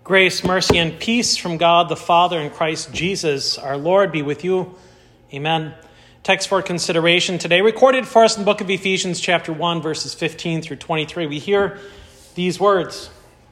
Grace, mercy, and peace from God the Father and Christ Jesus, our Lord, be with you. Amen. Text for consideration today, recorded for us in the book of Ephesians, chapter 1, verses 15 through 23. We hear these words.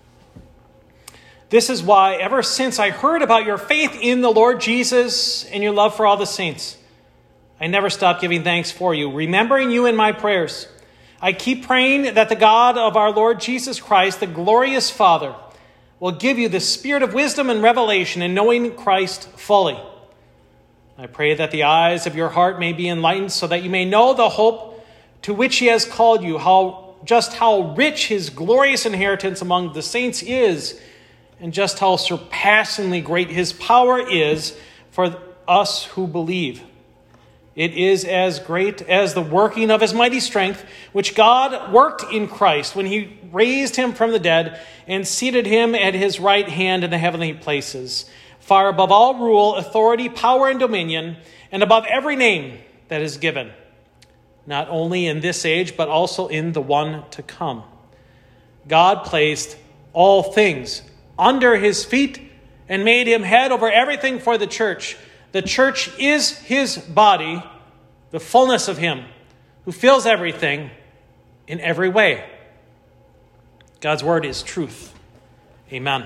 This is why, ever since I heard about your faith in the Lord Jesus and your love for all the saints, I never stop giving thanks for you, remembering you in my prayers. I keep praying that the God of our Lord Jesus Christ, the glorious Father, will give you the spirit of wisdom and revelation in knowing Christ fully. I pray that the eyes of your heart may be enlightened so that you may know the hope to which he has called you, how rich his glorious inheritance among the saints is, and just how surpassingly great his power is for us who believe. It is as great as the working of his mighty strength, which God worked in Christ when he raised him from the dead and seated him at his right hand in the heavenly places, far above all rule, authority, power, and dominion, and above every name that is given, not only in this age, but also in the one to come. God placed all things under his feet and made him head over everything for the church. The church is his body, the fullness of him who fills everything in every way. God's word is truth. Amen.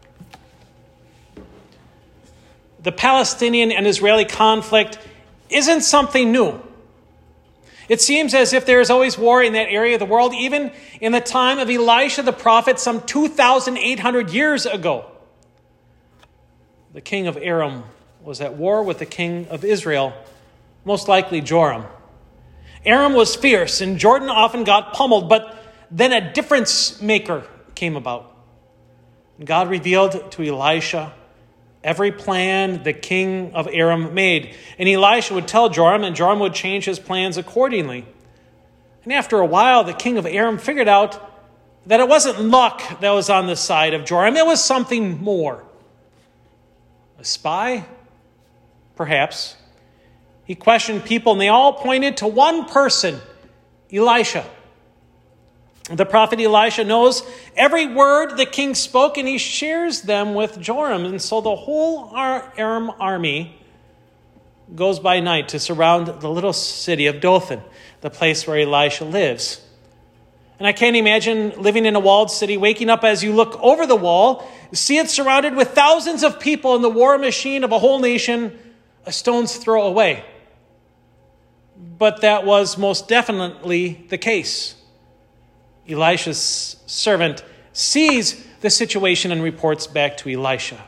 The Palestinian and Israeli conflict isn't something new. It seems as if there is always war in that area of the world, even in the time of Elisha the prophet some 2,800 years ago. The king of Aram was at war with the king of Israel, most likely Joram. Aram was fierce, and Jordan often got pummeled, but then a difference maker came about. God revealed to Elisha every plan the king of Aram made. And Elisha would tell Joram, and Joram would change his plans accordingly. And after a while, the king of Aram figured out that it wasn't luck that was on the side of Joram. It was something more. A spy? Perhaps. He questioned people, and they all pointed to one person, Elisha. The prophet Elisha knows every word the king spoke, and he shares them with Joram. And so the whole Aram army goes by night to surround the little city of Dothan, the place where Elisha lives. And I can't imagine living in a walled city, waking up as you look over the wall, see it surrounded with thousands of people in the war machine of a whole nation, a stone's throw away. But that was most definitely the case. Elisha's servant sees the situation and reports back to Elisha.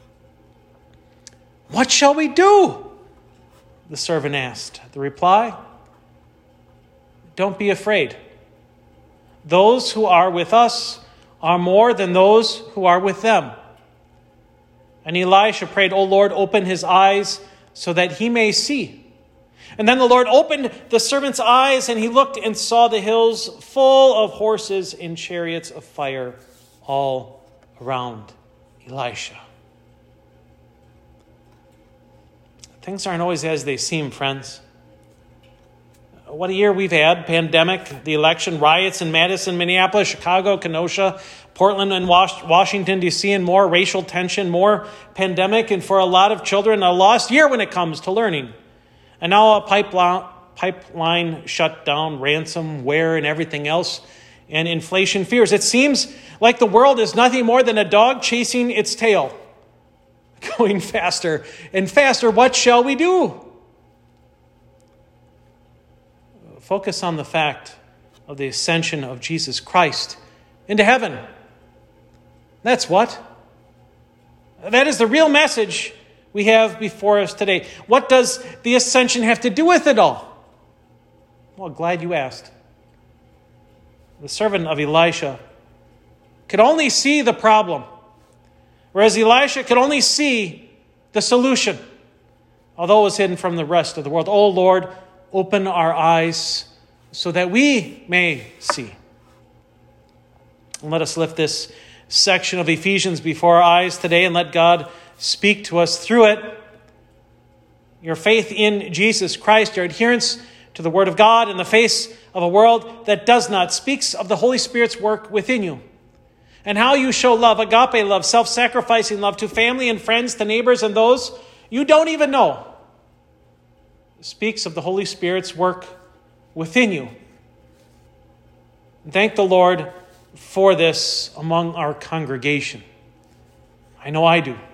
"What shall we do?" the servant asked. The reply, "Don't be afraid. Those who are with us are more than those who are with them." And Elisha prayed, "O Lord, open his eyes so that he may see." And then the Lord opened the servant's eyes, and he looked and saw the hills full of horses and chariots of fire all around Elisha. Things aren't always as they seem, friends. What a year we've had. Pandemic, the election, riots in Madison, Minneapolis, Chicago, Kenosha, Portland, and Washington, D.C., and more racial tension, more pandemic, and for a lot of children, a lost year when it comes to learning. And now a pipeline shut down, ransomware, and everything else, and inflation fears. It seems like the world is nothing more than a dog chasing its tail, going faster and faster. What shall we do? Focus on the fact of the ascension of Jesus Christ into heaven. That's what. That is the real message we have before us today. What does the ascension have to do with it all? Well, glad you asked. The servant of Elisha could only see the problem, whereas Elisha could only see the solution, although it was hidden from the rest of the world. Oh Lord, open our eyes so that we may see. And let us lift this section of Ephesians before our eyes today and let God speak to us through it. Your faith in Jesus Christ, your adherence to the Word of God in the face of a world that does not, speaks of the Holy Spirit's work within you. and how you show love, agape love, self-sacrificing love to family and friends, to neighbors and those you don't even know, speaks of the Holy Spirit's work within you. Thank the Lord for this among our congregation. I know I do.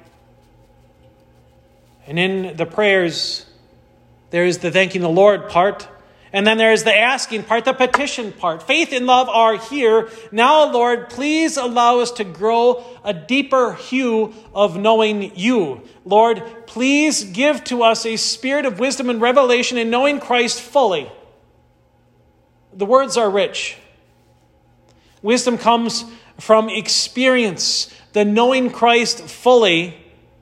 And in the prayers, there is the thanking the Lord part, and then there is the asking part, the petition part. Faith and love are here. Now, Lord, please allow us to grow a deeper hue of knowing you. Lord, please give to us a spirit of wisdom and revelation in knowing Christ fully. The words are rich. Wisdom comes from experience, the knowing Christ fully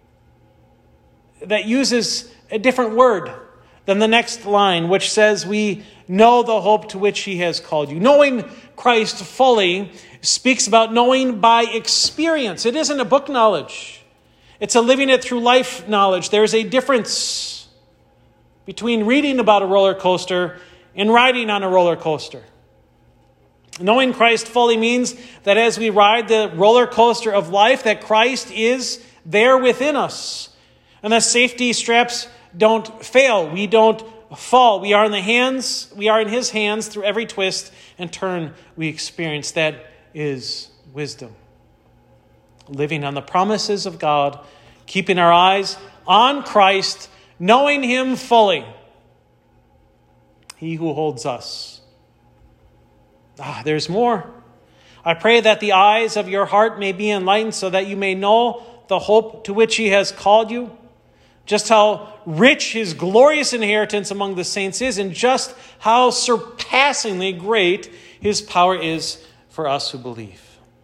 that uses a different word than the next line, which says we know the hope to which he has called you. Knowing Christ fully speaks about knowing by experience. It isn't a book knowledge. It's a living it through life knowledge. There's a difference between reading about a roller coaster and riding on a roller coaster. Knowing Christ fully means that as we ride the roller coaster of life, that Christ is there within us. And the safety straps don't fail. We don't fall. We are in his hands through every twist and turn we experience. That is wisdom. Living on the promises of God, keeping our eyes on Christ, knowing him fully. He who holds us. There's more. I pray that the eyes of your heart may be enlightened so that you may know the hope to which he has called you, just how rich his glorious inheritance among the saints is, and just how surpassingly great his power is for us who believe.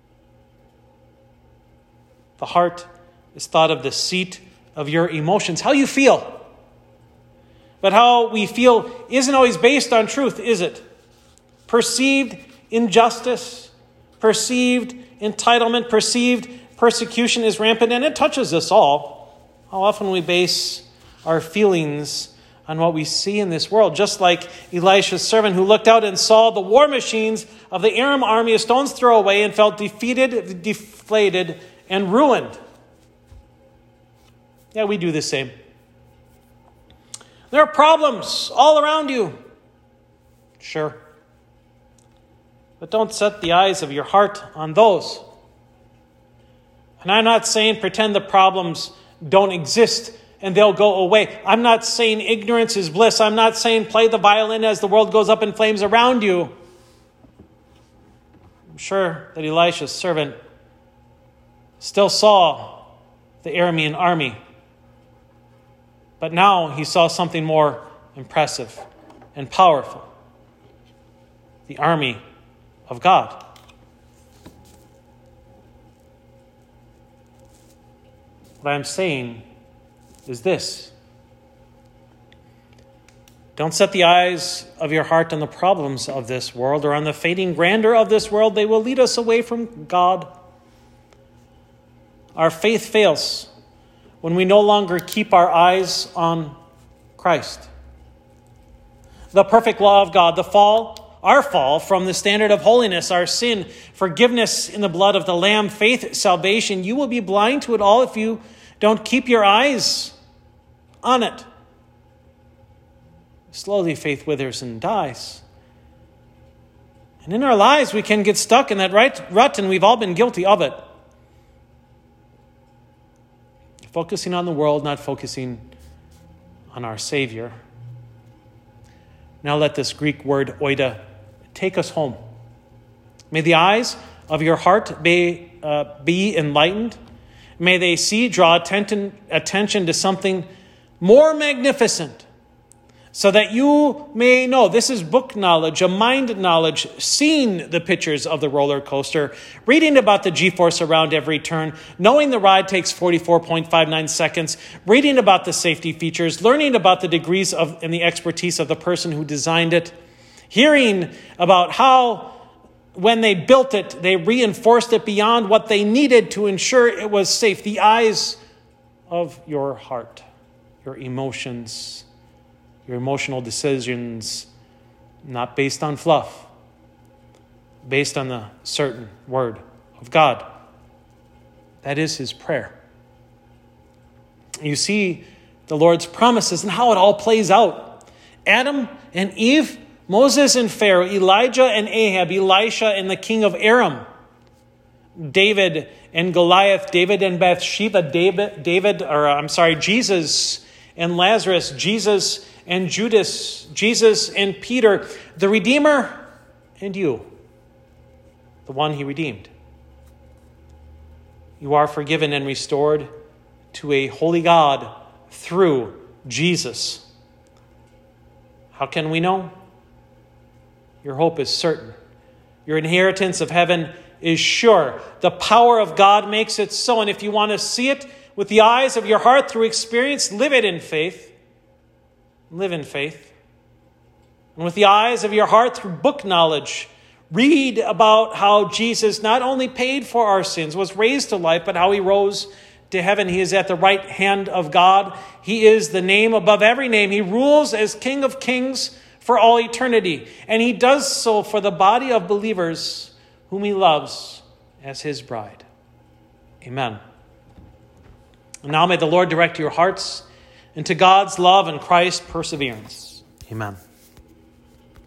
The heart is thought of the seat of your emotions, how you feel. But how we feel isn't always based on truth, is it? Perceived injustice, perceived entitlement, perceived persecution is rampant, and it touches us all. How often we base our feelings on what we see in this world, just like Elisha's servant who looked out and saw the war machines of the Aram army a stone's throw away and felt defeated, deflated, and ruined. Yeah, we do the same. There are problems all around you. Sure. But don't set the eyes of your heart on those. And I'm not saying pretend the problems don't exist and they'll go away. I'm not saying ignorance is bliss. I'm not saying play the violin as the world goes up in flames around you. I'm sure that Elisha's servant still saw the Aramean army. But now he saw something more impressive and powerful. The army of God. What I'm saying is this. Don't set the eyes of your heart on the problems of this world or on the fading grandeur of this world. They will lead us away from God. Our faith fails when we no longer keep our eyes on Christ. The perfect law of God, our fall from the standard of holiness, our sin, forgiveness in the blood of the Lamb, faith, salvation. You will be blind to it all if you don't keep your eyes on it. Slowly faith withers and dies. And in our lives we can get stuck in that rut, and we've all been guilty of it. Focusing on the world, not focusing on our Savior. Now let this Greek word oida take us home. May the eyes of your heart be enlightened. May they draw attention to something more magnificent, so that you may know. This is book knowledge, a mind knowledge, seeing the pictures of the roller coaster, reading about the G-force around every turn, knowing the ride takes 44.59 seconds, reading about the safety features, learning about the degrees and the expertise of the person who designed it, hearing about how when they built it, they reinforced it beyond what they needed to ensure it was safe. The eyes of your heart, your emotions, your emotional decisions, not based on fluff, based on the certain word of God. That is his prayer. You see the Lord's promises and how it all plays out. Adam and Eve, Moses and Pharaoh, Elijah and Ahab, Elisha and the king of Aram, David and Goliath, David and Bathsheba, Jesus and Lazarus, Jesus and Judas, Jesus and Peter, the Redeemer and you, the one he redeemed. You are forgiven and restored to a holy God through Jesus. How can we know? Your hope is certain. Your inheritance of heaven is sure. The power of God makes it so. And if you want to see it with the eyes of your heart through experience, live it in faith. Live in faith. And with the eyes of your heart through book knowledge, read about how Jesus not only paid for our sins, was raised to life, but how he rose to heaven. He is at the right hand of God. He is the name above every name. He rules as King of Kings for all eternity. And he does so for the body of believers whom he loves as his bride. Amen. And now may the Lord direct your hearts into God's love and Christ's perseverance. Amen.